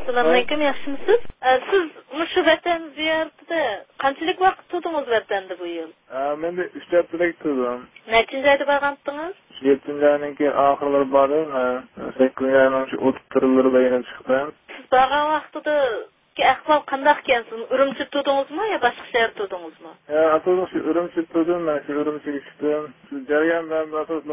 Assalamualaikum, yaxshimisiz? Siz mushu vatan ziyoratida qanchalik vaqt turdingiz vatanda bu yil? Men de 3 haftalık turdim. Nechinchi oyda borgandingiz? 7. ayning oxirlari bordim. 8 ayning shu o'ttirilari bilan chiqdim. Siz borgan vaqtida ahvol qanday ekan? Siz Urumchi turdingizmi yo boshqa shahar turdingizmi? Asosli shu Urumchi turdim, men shu Urumchiga chiqdim. Shu jarayondan asosli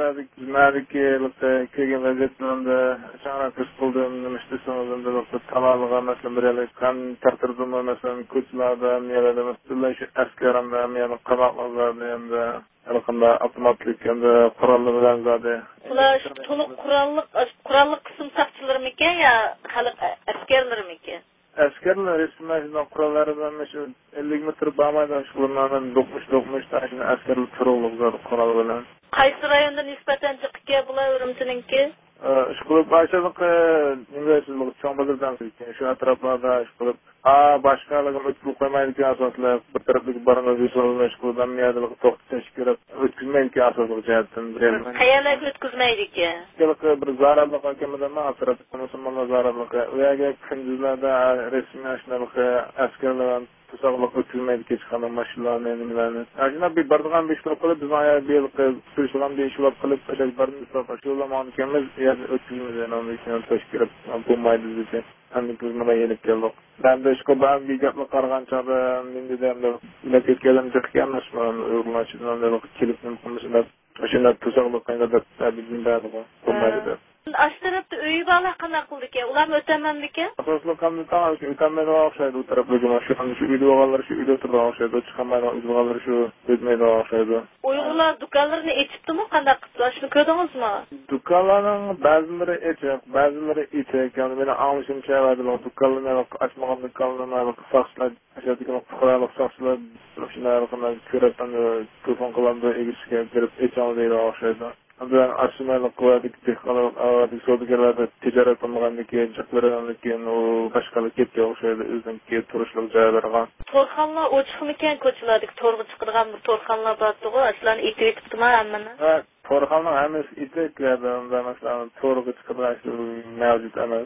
madiki kelgan vaziyatlarda chaqiriq qildim, nima ishlasam tavalluga masalan bir kan tartirdim, masalan ko'chlarda, yerlarda masalan shu askaramda, meni qamoqlarda endi Alaqanda avtomatlik endi qurollar bilan zade. Ular to'liq qurolli qism saqchilarmikan yo xalq askarlarmikan? Askerler resmen kurallardan şu 50 metre bağmaydan şularından dokmuş taşını askerlik kuruluklar kural bilen. Qaysi rayonda nisbatan chiqibga bular Urumchininki? Şukurup başladık İngilizcelik çoğunbazırdan şu atraflarda şukurup başkalarına ötkülük koymaydı ki asaslı bir taraflık barınız yüzüne şukurdan miyadılık toqtu teşkilat ötkülmeydi ki asaslık cihetten. Hayalak ötkülmeydi ki? Bir zararlık hakemeden mi asırafı konusunda zararlık veya kıncızlarda resmi aşınalık askerlerin Tusaqlıq ötülməydi ki, çıxanın maşınlarını, enimlərini. Aslında bir bardıqan bir işlap qılıb, biz aya bir sürüşüqan bir işlap qılıb, paşaqlarını israf aşıyorlar, onu kemiz, ötülməydi, onu için toşkirib, bulmaydı bizi. Andık biz buna yenip geldik. Ben de şu ben bir yapma qarğan çağım, indi de ilak etkelim çıkıyan aşmağın, uygulaşıdan da kilipinin konusunda, aşında tusaqlıq qaynada bildiğin bərdi bu, bulmaydı. Aş tarafda öyi bağlı qana qıldı ki, ular mı ötəməmdi? Asoslu kandı tamam ki, ötəmədə oxşaydı o taraflıcıma. Şu uydu oğalları şu uydu oturdu oxşaydı. O çıxanmayla uydu oğalları şu ötmeydi oxşaydı. Uyğurlar dükkanlarını etipti mi? Qanda qıtlar? Şunu gördünüz mü? Dükkanların bazıları eçek, bazıları itek. Yani beni almışım çaylardılar. Dükkanlarını açmağım dükkanlarını saksılar. Aşağıdaki fuqaralık saksılar. Şunlar köretten telefon kılandı. Egişke girip eçanlıydı oxşaydı. Ben aşımayla kuvvetik teknolojik ağırlık soğudukerlerde ticaret olmağındaki caklarındaki o başkalık etki oluşaydı. Üzdeki turuşluk caylarına. Torxanlar oçuqmikan ko'chalardagi torg'i chiqirgan bir torxanlar bordi-ku, ashlarni itib etibdimi hammani? Ha, torxanlar hammasi iteklardi. Mesela torg'i chiqirgan shu mavjud emas.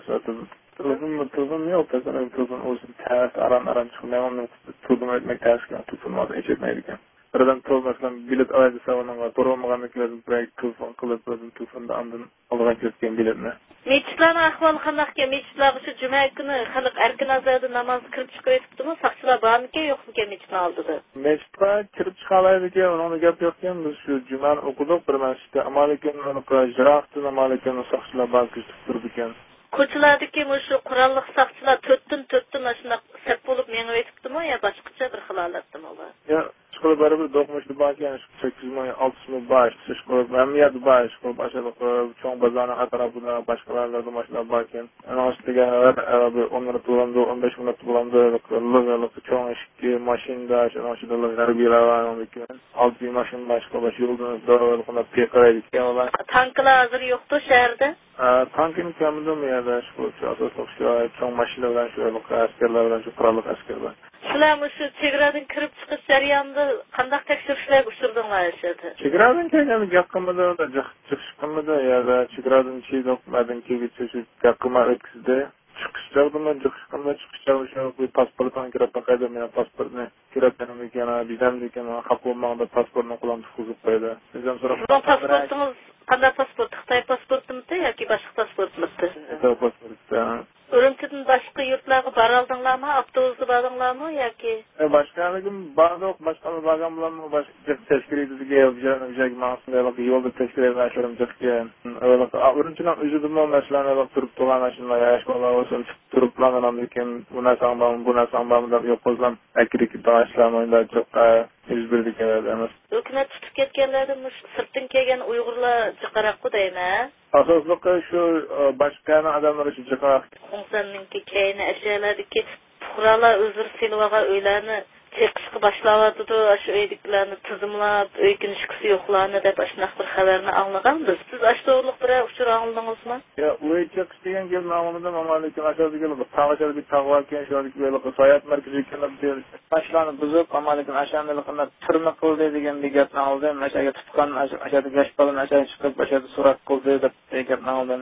Tuzum yok. Tuzum o'zi ters aran chiqmayman. Tuzum etmek tersken tutulmaz, içetmeydiken. Buradan tol mesela bilet alaydı savananga torolmaganlıkların buraya telefon kılıp özün telefonda andın algan ketken biletini. Meçitlerin ahvalı qandaq ekan? Meçitler şu cuma kuni xalq erkin azada namoz kirib chiqib etibdimi? Saqchilar bormikan, yo'qmikan meçitni oldida? Meçitga kirib chiqalaydi ekan, onun gap yo'q ekan. Biz shu jumani o'qidik bir masjidda. Amalikan jiraqtin amalikan saqchilar bor kutib turdi ekan. Ko'chalardagi shu qurolli saqchilar to'rtdan shunday sap bo'lib mengib etibdimi yo boshqacha bir xil holatdami ular? Şkola barabir dokmuşlu bakan 8 may 6 may baş, şkola amiyat baş, şkola başladı çoğun bazarın atrafında başkalarında maşlar bakan. Anastıga onları kullandı, 15 minut kullandı, lığalık çoğun eşki maşinda, şanaşıdalı garbiler var ondaki. 6 maşin başka baş yıldınız doğruluğunda pekara etken olan. Tanklar hazır yoktu şehirde? Tankın kamında mı ya da şu asosluq şu çoğun maşinlardan şu askerlerden şu krallık askerler. Sizlar shu chegaradan kirib chiqish jarayonida qanday tekshirishlarga uchradinglar o'shada? Chegaradan kelganda gap qilmadi, chiqish qilmadi, yo'da chegaradan chegaradan kelguncha shu gap qilma o'tkazdi. Chiqish joyida chiqish qilmadi, chiqish joyida shu pasportdan kirib taqaydi, men pasportni kirib ekan, bizam ekan, qabul bo'lmaganda pasportni qo'ldan tutqizib qo'ydi. Bizam so'rab pasportingiz qanday pasport? Xitoy pasportimi yoki boshqa pasportmi? Xitoy pasporti. Urumchidan boshqa yurtlarga bora oldinglarmi? Avtobusda bordinglarmi yoki? Başkanlığım bazı başkanlık bakanlarımla başka teşkil edildiği yapacağım mağazada yolda teşkil edilen çıkıyor. Urumchidan ücretimle mesela turup dolan aşınlar yaşmalar olsun turup planlanırken buna sambam da yok olsam ekrik bağışlamayla çok yüz birlik edemez. Hükümet tutup ketkenlerden sırttan kelgen Uygurlar çıqaraqku deymi? Asosluqi shu başkanın adamları şu çıqaraq. Qo'ng'sanninki keyni ashyalardagi fuqarolar o'zlari selvaga uylarni cheqishga boshlanyapti, shu uyliklarni tizimlab, uy kinishkisi yo'qlarni deb shunaqa bir xabarni anglaganmiz. Siz ashto'liq bir uchur angladingizmi? Ya, uy cheqish degan gap nomida mamlakatga asossiz bir tog'cha bir tog'lar keyin shulik bir soyat markaziga kelib tashlarni buzib, mamlakatning ashandaligini turma qildi degan gapni oldim. Ashaga tutgan ashada gashbalni ashaga chiqib, ashada surat qildi deb gapni oldim.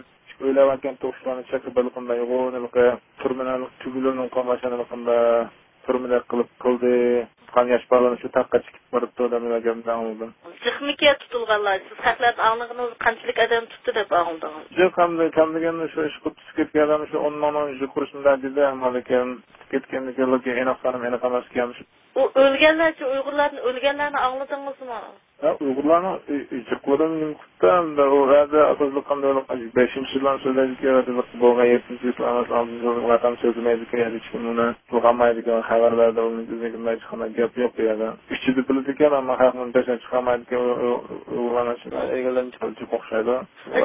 o'ylayotgan to'shlarni chaqib bilqinda yo'g'onilqi turminalik tugulunun qamaşanılqında turmilar qilib qildi qan yosh balani shu taqqa chiqib boribdi odamlarga oldim. Jixmika tutilganlar, siz haqlar anlig'ingiz qanchalik adam tutdi deb aldingiz. Yo'q, kamdiganda shu ish qilib ketgan adam shu 10 kursunda dedi, amalikan ketganligiga aniq emas ekan. U o'lganlarcha Uyg'urlarni o'lganlarni angladingizmi? Uyg'urlarni ichiqlarim nimqutdan da o hada asosli qanday 5-yildan so'zlaydigan bo'lgan 7-yildan oldin vatan so'zlaydi kerak hech kim uni to'g'amaydigan xabarlarda uning o'ziga chiqqan gap yo'q yerda. Ishchida biladigan ammo xalqning tashlab chiqamaydigan uyg'urlarni egalanib chiqib o'xshaydi.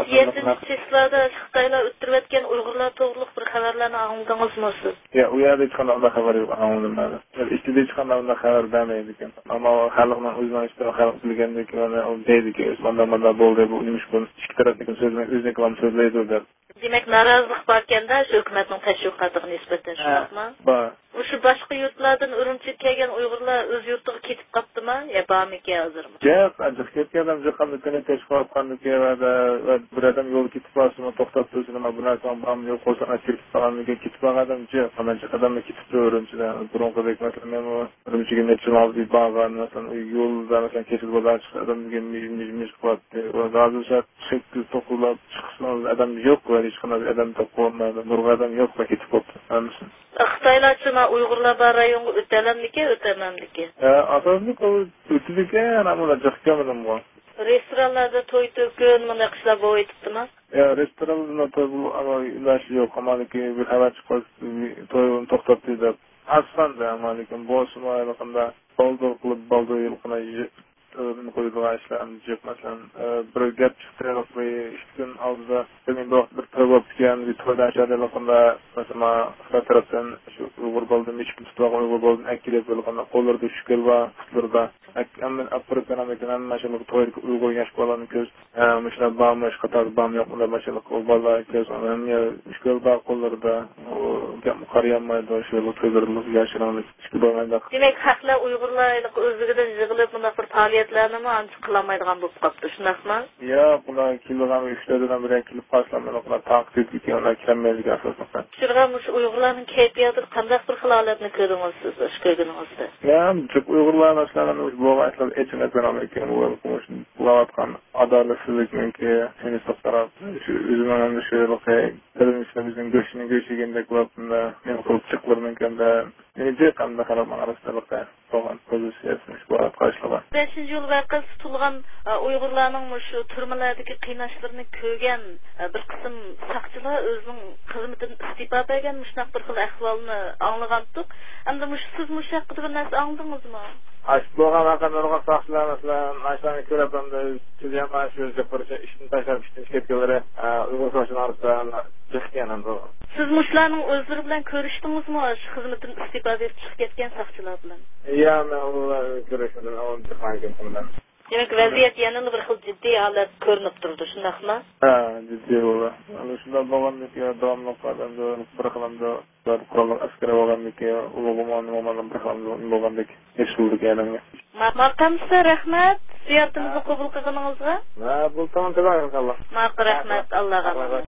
7-yillarda Xitoylar o'ttirayotgan Uyg'urlar to'g'riliq bir xabarlarni angladingizmi siz? U yerda hech qanday xabar yo'q angladim. Ishchida hech qanday xabar bermaydi ekan. Ammo xalqning o'zidan ishtiroq xalq bilgandek o deydi-ki, Osmonda bo'ldi bu nima ish bo'ldi. Ikki tarafdan o'zini so'zlaydi deb. Demak, norozilik bor ekanda, shu hukumatning tashviqotiga nisbatan shundaqmi? Bor. Shu boshqa yurtlardan Urumchiga kelgan Uyg'urlar o'z yurtiga ketib qopdimi? Yo, bormi-ki hozirmi? Yo'q, ajib ketganlar jiqamni kuni tashviqotganligi va bir odam yo'l ketib qolsa, to'xtab tursin, nima bu narsa bormi yo'q bo'lsa, achib qolganiga ketib qolgan yo'q. Qancha odamlar ketib Urumchidan, burunqidek masalan, men Urumchiga necha oldi borgan, masalan, yo'lda masalan kesib bo'lgan odamga mish qiladi. Va hozircha chiqib to'qilib chiqsin, odam yo'q, hech qanday odam topolmadi. Nurg'a odam yo'q va ketib qoldi. Xitoylar shuna Uyg'urlar bor rayonga o'talamdiki, o'tamamdiki. Asosli o'tidiki, ana bular jiqkamdim bor. Restoranlarda to'y to'kin, mana qishlar bo'yitibdimi? Restoranlarda to'y ama ilaç yok. Amaliki bir xabar chiqib to'yni to'xtatdi deb. Aslında amaliki boshim oylig'ida boldur qilib boldur yilqina nima qo'ydigan ishlarni jib masalan bir gap chiqdi va 2 kun oldida men bir to'y bo'lgan bir to'ydan shadalaqanda masalan Xitoy tarafdan shu Uyg'ur bo'ldi, hech kim tutgan Uyg'ur bo'ldi, akilib bo'lganda qo'llarda shukr va qutlarda amma afrikan amerikan mashallah to'yga Uyg'ur yosh bolani ko'z mishlar bamish qator bam yo'qlar mashallah bolalar ko'z ana shukr va qo'llarda gap qarayolmaydi shu to'ylarni yashiranlik ishki bo'lmaydi. Demak, haqlar Uyg'urlar o'zigidan yig'ilib bunda bir faoliyatlarni ancha qilolmaydigan bo'lib qoldi, shundaqmi? Yo'q, bular kilogram ishlardan biri kelib qolsalar, ular taqdidga ular kelmaydigan asosan. Shirg'am shu Uyg'urlarning kayfiyati qanday bir holatni ko'rdingiz siz shu ko'rganingizda? Yo'q, Uyg'urlar masalan bu vaqtlar echine ekonomik bulayotgan adolatsizlikniki seni so'qtarab shu o'zimning shu bizning go'shigindek vaqtda men qilib chiqlarmanda nega qanday qaraman arasida bo'lgan pozitsiyasi shu qarashlar. 5-yil vaqt tutilgan Uyg'urlarning shu turmalardagi qiynashlarni ko'rgan bir qism saqchilar o'zining xizmatidan istifa bergan shunday bir xil ahvolni anglagandik. Endi siz haqida bir narsa angladingizmi? Bo'lgan vaqtlarda saqchilar masalan ashlarni ko'rib hamda sizam mana shu bir ishni tashlab ketganlari Uyg'ur so'zlari orasida chiqqan endi. Siz mushlarning o'zlari bilan ko'rishdingizmi? Shu xizmatdan istifa berib chiqib ketgan saqchilar bilan? Yo'q, men ular ko'rishmadim, bilan. Demak, vaziyat yanada bir xil jiddiy holat ko'rinib turdi, shundaqmi? Jiddiy bo'ldi. Ana shunday bo'lgandiki, davomli qadamda bir xilamda qurollar askar bo'lgandiki, ulug'mon bir xilamda bo'lgandek hech bo'ldi yangi. Maqamsa rahmat, ziyoratimizni qabul qilganingizga. Bu tamam, inshaalloh. Rahmat, Allohga.